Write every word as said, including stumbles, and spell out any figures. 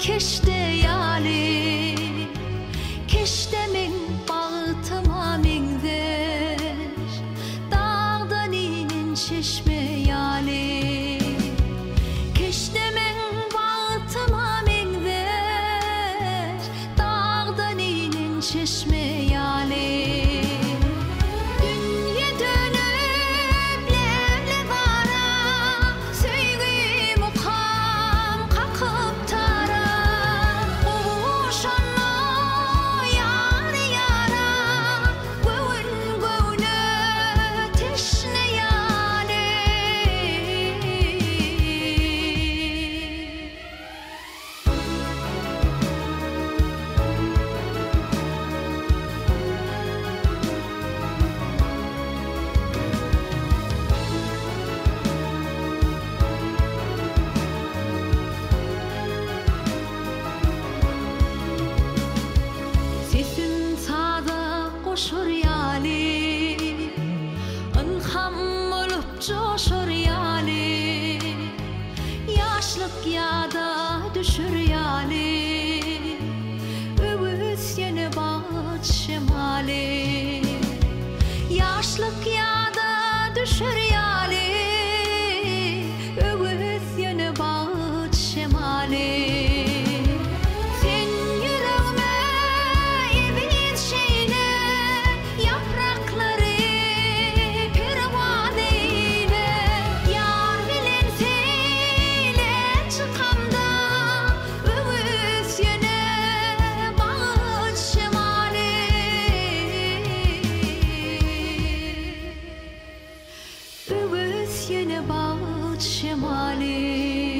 keşte yali keşte min bağıtıma minzer dağdan inin çeşme yali keşte min bağıtıma minzer dağdan inin çeşme yali Coşur yali, ılham olup coşur yali, yaşlık yada düşür yali, öbüs yeni bağıt şemali, yaşlık yada düşür yali, öbüs yeni bağıt şemali. Yine bağıt şemali.